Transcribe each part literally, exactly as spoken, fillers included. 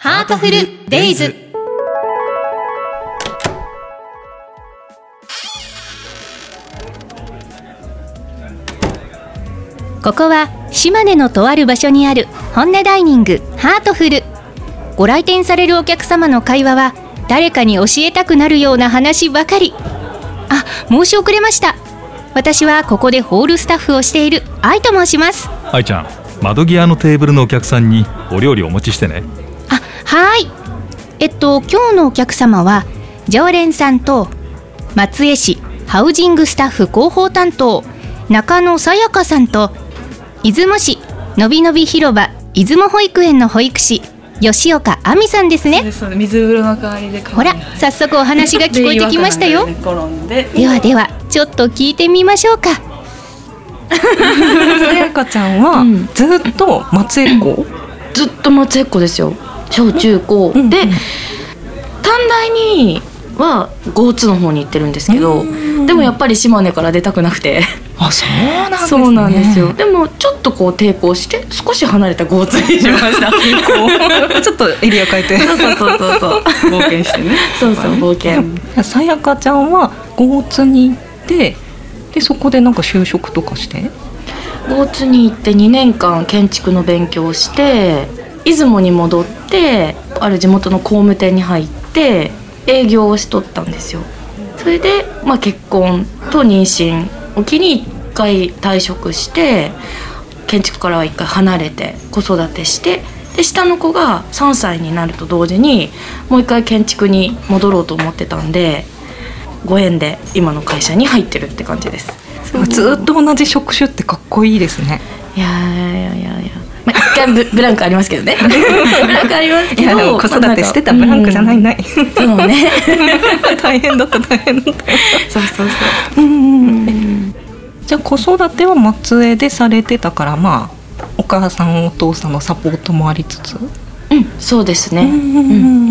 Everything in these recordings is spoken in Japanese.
ハートフルデイズ。ここは島根のとある場所にある本音ダイニングハートフル。ご来店されるお客様の会話は誰かに教えたくなるような話ばかり。あ、申し遅れました。私はここでホールスタッフをしている愛と申します。 愛ちゃん、窓際のテーブルのお客さんにお料理お持ちしてね。 あ、はい。えっと今日のお客様は常連さんと松江市ハウジングスタッフ広報担当中野さやかさんと出雲市のびのび広場出雲保育園の保育士吉岡亜美さんですね。 そうですそうです。水風呂の代わりで。 ほら、早速お話が聞こえてきましたよ。 で, ではではちょっと聞いてみましょうか。 さやかちゃんはずっと松江っ子、 ずっと松江っ子ですよ。小中高、うんうん、で短大には江津の方に行ってるんですけど、でもやっぱり島根から出たくなくて。 あ、そうなんですね。 そうなんですよ。でもちょっとこう抵抗して少し離れた江津にしました。 ちょっとエリア変えて。 そうそうそうそうそう冒険してね。 そうそう冒険。 さやかちゃんは江津に行ってでそこでなんか就職とかして江津に行ってにねんかん建築の勉強をして出雲に戻ってある地元の工務店に入って営業をしとったんですよ。それで、まあ、結婚と妊娠を機にいっかい退職して建築からはいっかい離れて子育てしてで下の子がさんさいになると同時にもういっかい建築に戻ろうと思ってたんでご縁で今の会社に入ってるって感じです。 ずっと同じ職種ってかっこいいですね。 いやいやいやいや、まあ、一回 ブ, ブランクありますけどね。ブランクありますけど、いやでも子育てしてたブランクじゃないない、うん、 そうね。 大変だった大変だったそうそうそう、 うんうん、じゃあ子育ては松江でされてたからまあお母さんお父さんのサポートもありつつ、 うん、そうですね、うんうん、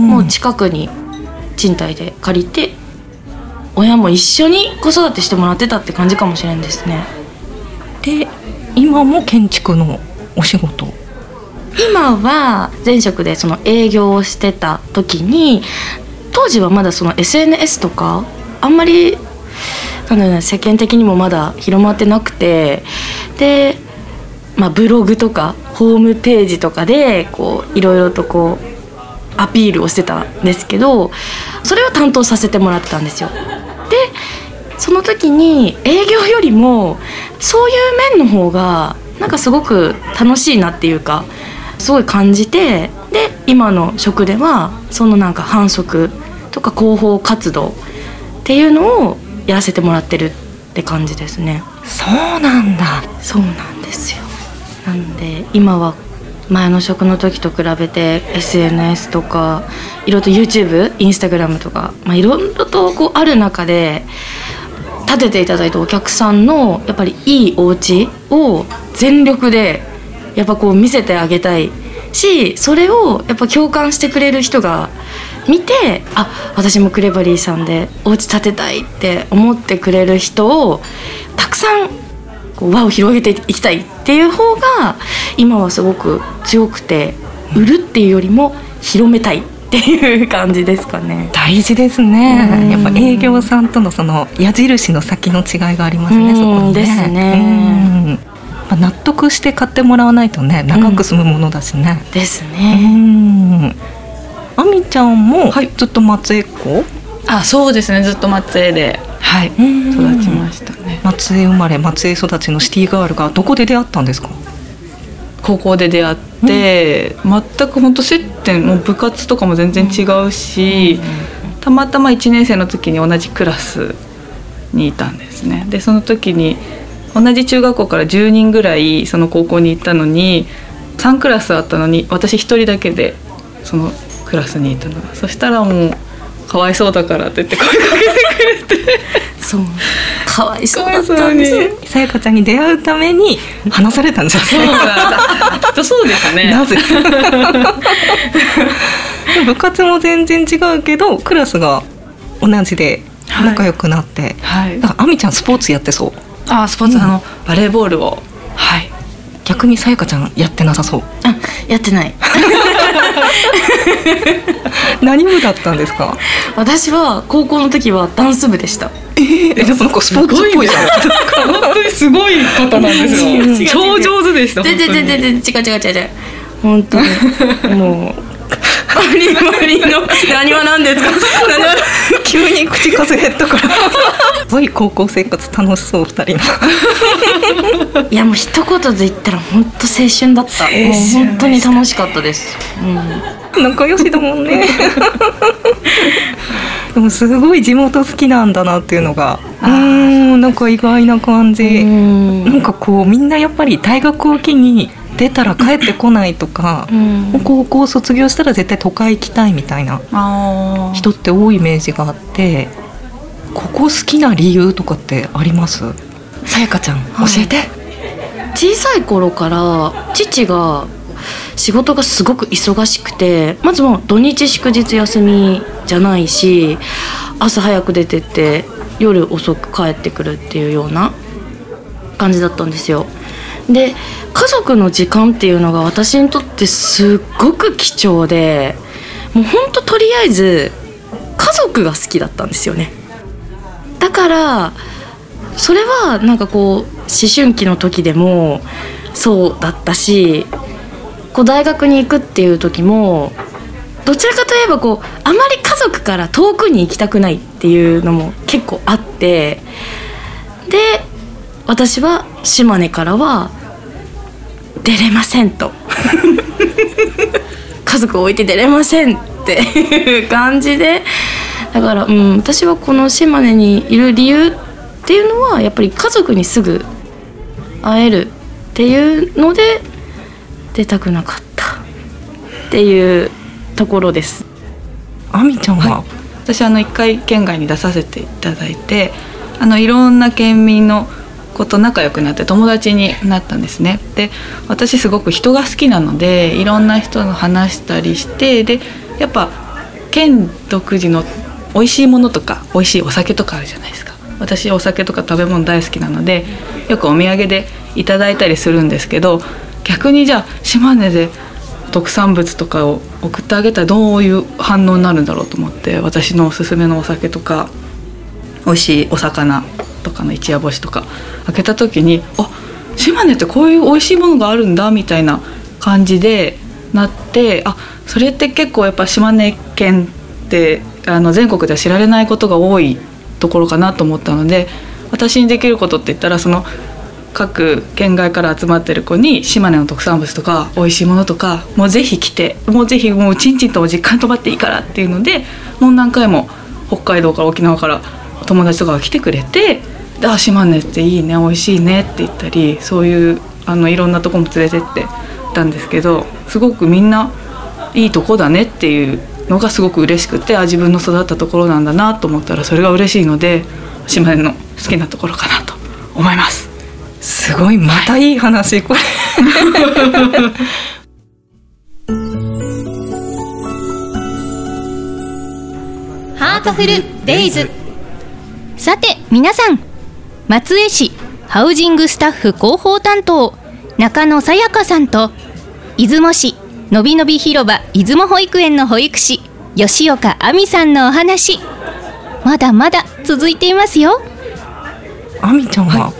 もう近くに賃貸で借りて親も一緒に子育てしてもらってたって感じかもしれないですね。 で今も建築のお仕事、 今は前職でその営業をしてた時に当時はまだその エスエヌエス とかあんまりなんだろう、ね、世間的にもまだ広まってなくてで、まあ、ブログとかホームページとかでこういろいろとこうアピールをしてたんですけどそれを担当させてもらってたんですよ。でその時に営業よりもそういう面の方がなんかすごく楽しいなっていうかすごい感じてで今の職ではそのなんか販促とか広報活動っていうのをやらせてもらってるって感じですね。 そうなんだ。 そうなんですよ。なんで今は前の職の時と比べて エスエヌエス とかいろいろと YouTube、Instagram とか、まあ、いろいろとこうある中で立てていただいたお客さんのやっぱりいいお家を全力でやっぱこう見せてあげたいしそれをやっぱ共感してくれる人が見てあ私もクレバリーさんでお家建てたいって思ってくれる人をたくさんこう輪を広げていきたいっていう方が今はすごく強くて売るっていうよりも広めたいっていう感じですかね。 大事ですね。やっぱ営業さんとのその矢印の先の違いがありますね。そこにね。 ですね。 うん、納得して買ってもらわないとね長く済むものだしね。 うん、ですね。 うん。あみちゃんもずっと松江っ子？はい、 あ、そうですね。ずっと松江で、はい、育ちましたね。 松江生まれ松江育ちのシティガールがどこで出会ったんですか？ 高校で出会って、うん、全く本当接点も部活とかも全然違うし、うん、たまたまいちねん生の時に同じクラスにいたんですね。でその時に同じ中学校からじゅうにんぐらいその高校に行ったのにさんクラスあったのに私ひとりだけでそのクラスにいたの。そしたらもうかわいそうだからって言って声かけてくれてそうかわいそうだったんですよ。 さやかちゃんに出会うために話されたんじゃないですか。 そうだきっとそうですね。 なぜ部活も全然違うけどクラスが同じで仲良くなって、はい、だからあみちゃんスポーツやってそう。 あスポーツ、うん、あのバレーボールを、はい、 逆にさやかちゃんやってなさそう。 あやってない何部だったんですか？ 私は高校の時はダンス部でした。 えー、でもなんかスポーツっぽいじゃん。 本当にすごい方なんですよ。 うん超上手でした。 全然全然全然違う違う違う違う。本当にもうバリバリの何話なんですか？何話急に口数減ったから。すごい高校生活楽しそう二人の。 いやもう一言で言ったら本当青春だった。もう本当に楽しかったです。うん、 仲良しだもんね。でもすごい地元好きなんだなっていうのが、うーん、なんか意外な感じ。んなんかこうみんなやっぱり大学を機に出たら帰ってこないとか、高校卒業したら絶対都会行きたいみたいな人って多いイメージがあって、ここ好きな理由とかってあります？さやかちゃん、教えて。 小さい頃から父が仕事がすごく忙しくて、まずもう土日祝日休みじゃないし、朝早く出てって夜遅く帰ってくるっていうような感じだったんですよ。で家族の時間っていうのが私にとってすっごく貴重で、もうほんととりあえず家族が好きだったんですよね。だからそれはなんかこう思春期の時でもそうだったし、こう大学に行くっていう時もどちらかといえばこうあまり家族から遠くに行きたくないっていうのも結構あって、で私は島根からは出れませんと家族を置いて出れませんっていう感じで、だから、うん、私はこの島根にいる理由っていうのはやっぱり家族にすぐ会えるっていうので出たくなかったっていうところです。 あみちゃんは？ はい、私あの一回県外に出させていただいて、あのいろんな県民の子と仲良くなって友達になったんですね。で私すごく人が好きなのでいろんな人の話したりして、でやっぱ県独自の美味しいものとか美味しいお酒とかあるじゃないですか。私お酒とか食べ物大好きなのでよくお土産でいただいたりするんですけど、逆にじゃあ島根で特産物とかを送ってあげたらどういう反応になるんだろうと思って、私のおすすめのお酒とか美味しいお魚とかの一夜干しとか開けた時に、あ、島根ってこういう美味しいものがあるんだみたいな感じでなって、あ、それって結構やっぱ島根県ってあの全国では知られないことが多いところかなと思ったので、私にできることって言ったらその各県外から集まってる子に島根の特産物とか美味しいものとかもうぜひ来て、もうぜひもうちんちんとも実家に泊まっていいからっていうので、もう何回も北海道から沖縄から友達とかが来てくれて、あ、島根っていいね美味しいねって言ったり、そういうあのいろんなとこも連れてってたんですけど、すごくみんないいとこだねっていうのがすごく嬉しくて、あ、自分の育ったところなんだなと思ったらそれが嬉しいので、島根の好きなところかなと思います。 すごい、またいい話、はい、これハートフルデイズ。さて皆さん、松江市ハウジングスタッフ広報担当中野さやかさんと、出雲市のびのび広場出雲保育園の保育士吉岡亜美さんのお話、まだまだ続いていますよ。 亜美ちゃんは、はい、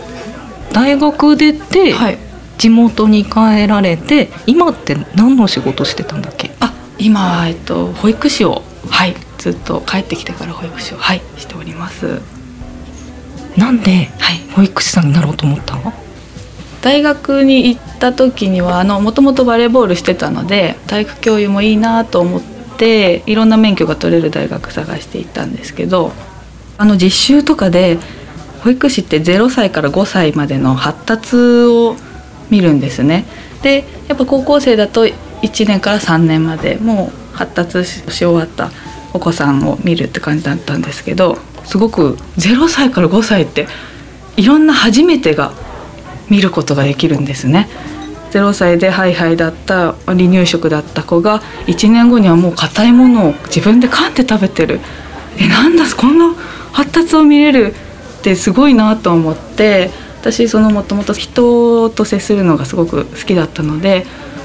大学出て、はい、地元に帰られて、今って何の仕事してたんだっけ？ あ、今は、えっと、保育士を、はい、ずっと帰ってきてから保育士を、はい、しております。 なんで保育士さんになろうと思った？ 大学に行った時にはもともとバレーボールしてたので、体育教諭もいいなと思っていろんな免許が取れる大学探していったんですけど、あの実習とかで保育士ってゼロさいからごさいまでの発達を見るんですね。でやっぱ高校生だといちねんからさんねんまでもう発達し終わったお子さんを見るって感じだったんですけど、すごくゼロさいからごさいっていろんな初めてが見ることができるんですね。ゼロさいでハイハイだった離乳食だった子がいちねんごにはもう硬いものを自分で噛んで食べてる、え、なんだこんな発達を見れるってすごいなと思って、私そのもともと人と接するのがすごく好きだったので、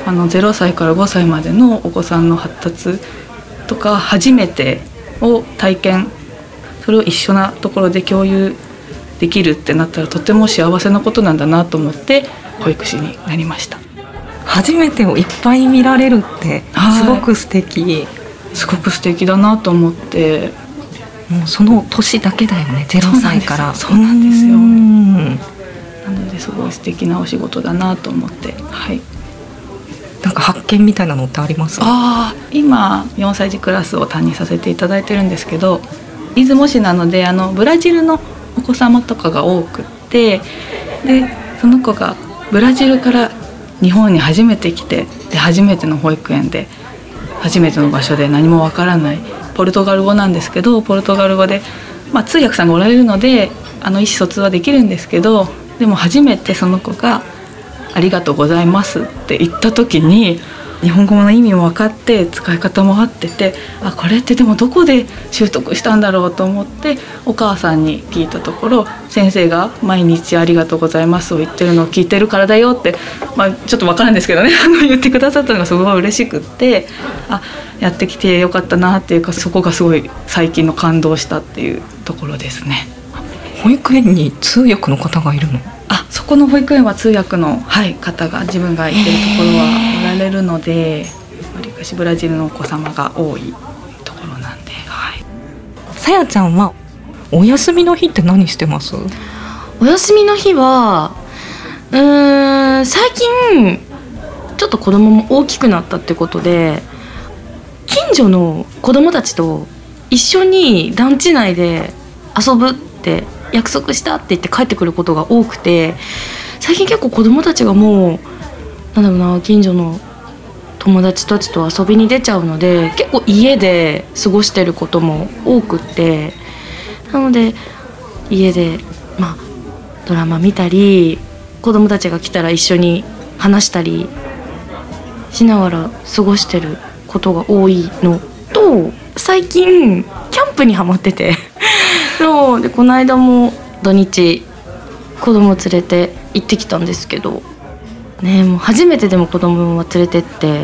あのゼロさいからごさいまでのお子さんの発達とか初めてを体験、それを一緒なところで共有できるってなったらとても幸せなことなんだなと思って保育士になりました。 初めてをいっぱい見られるってすごく素敵、 すごく素敵だなと思って。 もうその年だけだよね、ゼロさいから。 そうなんですよ。なのですごい素敵なお仕事だなと思って、はい。 なんか発見みたいなのってあります？ あ、今よんさい児クラスを担任させていただいてるんですけど、出雲市なのであのブラジルのお子様とかが多くって、でその子がブラジルから日本に初めて来て、で初めての保育園で初めての場所で何もわからないポルトガル語なんですけど、ポルトガル語で、まあ、通訳さんがおられるのであの意思疎通はできるんですけど、でも初めてその子がありがとうございますって言った時に日本語の意味も分かって使い方も合ってて、あ、これってでもどこで習得したんだろうと思ってお母さんに聞いたところ、先生が毎日ありがとうございますを言ってるのを聞いてるからだよって、まあ、ちょっと分からんですけどねあの言ってくださったのがすごい嬉しくって、あ、やってきてよかったなっていうか、そこがすごい最近の感動したっていうところですね。 保育園に通訳の方がいるの？ あ、そこの保育園は通訳の、はい、方が自分が行ってるところはおられるので、わりかしブラジルのお子様が多いところなんで、はい。 さやちゃんはお休みの日って何してます？ お休みの日はうーん最近ちょっと子供も大きくなったってことで、近所の子供たちと一緒に団地内で遊ぶって約束したって言って帰ってくることが多くて、最近結構子供たちがもうなんだろうな、近所の友達たちと遊びに出ちゃうので、結構家で過ごしてることも多くって、なので家でまあドラマ見たり、子供たちが来たら一緒に話したりしながら過ごしてることが多いのと、最近キャンプにハマっててそうで、この間も土日子供連れて行ってきたんですけどね、もう初めてでも子供は連れてって、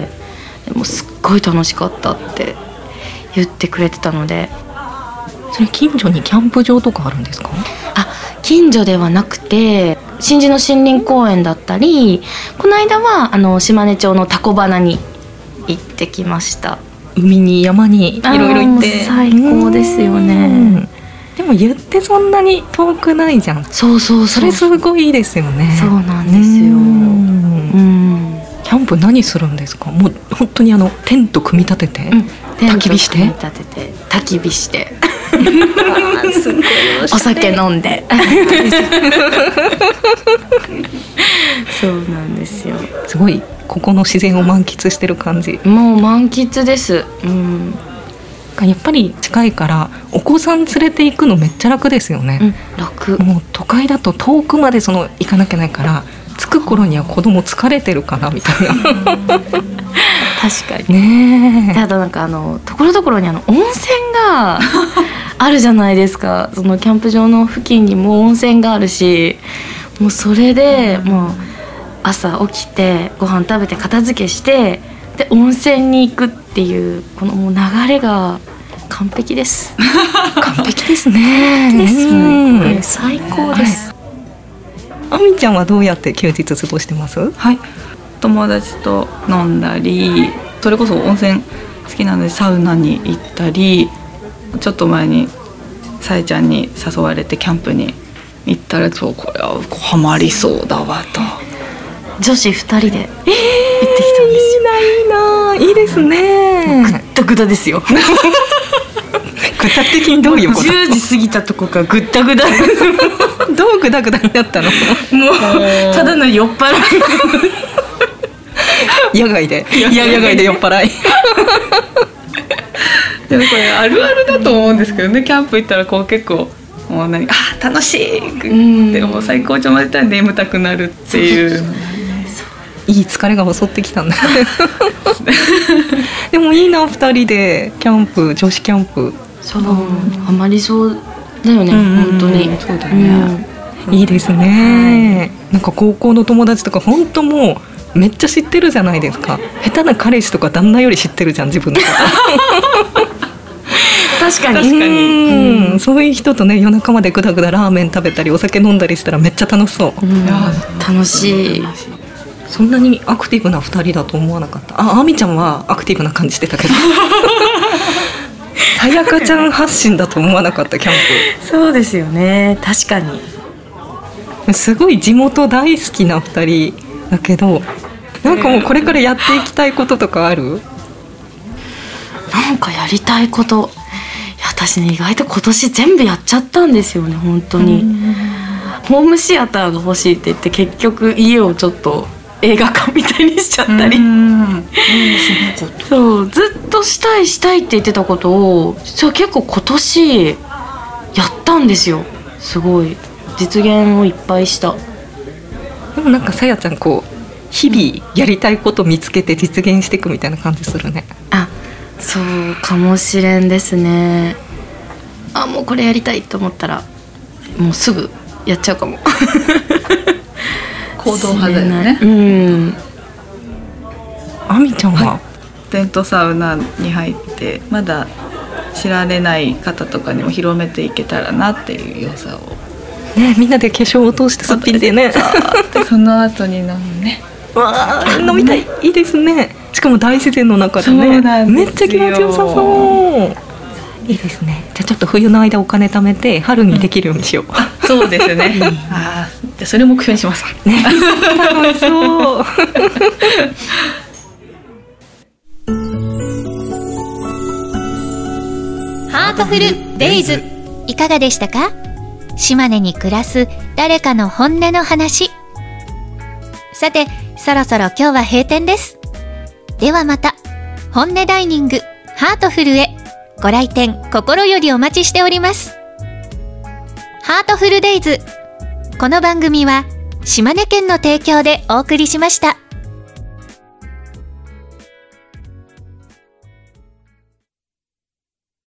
でもすっごい楽しかったって言ってくれてたので。 それ近所にキャンプ場とかあるんですか？ あ、近所ではなくて新地の森林公園だったり、この間はあの島根町のタコバナに行ってきました。 海に山にいろいろ行って、 最高ですよね。 でも言ってそんなに遠くないじゃん。 そうそうそう、 それすごいいいですよね。 そうなんですよ。うん、 キャンプ何するんですか？もう本当にあのテント組み立てて、うん、焚き火して組み立てて焚き火してすごいお酒飲んでそうなんですよ。 すごいここの自然を満喫してる感じ。 もう満喫です、うん、 やっぱり近いからお子さん連れて行くのめっちゃ楽ですよね、うん、 楽。 もう都会だと遠くまでその行かなきゃないから、着く頃には子供疲れてるかなみたいな確かにね。 ただなんかあのところどころにあの温泉があるじゃないですか。そのキャンプ場の付近にも温泉があるし、もうそれでもう朝起きてご飯食べて片付けして、で温泉に行くっていうこのもう流れが完璧です完璧ですね。 です、うん、最高です。 あみちゃんはどうやって休日過ごしてます？ はい、友達と飲んだり、それこそ温泉好きなのでサウナに行ったり、ちょっと前にさえちゃんに誘われてキャンプに行ったら、そうこれはハマりそうだわと女子ふたりで行ってきたんですよ、 えー、いいな、いいな、いいですね。 ぐったぐたですよ具体的にどういうこと？ じゅうじ過ぎたとこがぐったぐたどうぐだぐだになったの？もうただの酔っ払い野外で野外で酔っ払いでもこれあるあるだと思うんですけどね、キャンプ行ったらこう結構もう何あ楽しいってもう最高潮までたら眠たくなるっていう、 いい疲れが襲ってきたんだでもいいな、ふたりでキャンプ、女子キャンプ。 そう、ハマりそうだよね、うん、本当に。 そうだね、 うん、いいですね、はい、なんか高校の友達とか本当もうめっちゃ知ってるじゃないですか。下手な彼氏とか旦那より知ってるじゃん自分のこと確かに確かに、 うん、そういう人とね夜中までぐだぐだラーメン食べたりお酒飲んだりしたらめっちゃ楽しそう、 うん、楽しい。 そんなにアクティブなふたりだと思わなかった。あ、あみちゃんはアクティブな感じしてたけどさやかちゃん発信だと思わなかったキャンそうですよね、確かに。 プすごい地元大好きなふたりだけど、なんかもうこれからやっていきたいこととかある？ なんかやりたいこと、いや私ね意外と今年全部やっちゃったんですよね本当に。ホームシアターが欲しいって言って結局家をちょっと映画館みたいにしちゃったり、うんそうずっとしたいしたいって言ってたことを実は結構今年やったんですよ。すごい実現をいっぱいした。 でもなんかさやちゃんこう日々やりたいこと見つけて実現していくみたいな感じするね。 あ、そうかもしれんですね。あ、もうこれやりたいと思ったらもうすぐやっちゃうかも行動派だよね。 うん。 あみちゃんは、 はい、テントサウナに入ってまだ知られない方とかにも広めていけたらなっていう良さをね、みんなで化粧を通してすっぴんでねその後に飲むねわあ飲みたい、いいですね。しかも大自然の中でね、 そうなんですよ。 めっちゃ気持ちよさそういいですね。じゃあちょっと冬の間お金貯めて春にできるようにしよう、 うん、そうですねあじゃあそれを目標にしますね楽しそうハートフルデイズいかがでしたか？島根に暮らす誰かの本音の話。さてそろそろ今日は閉店です。ではまた本音ダイニングハートフルへご来店心よりお待ちしております。ハートフルデイズ、この番組は島根県の提供でお送りしました。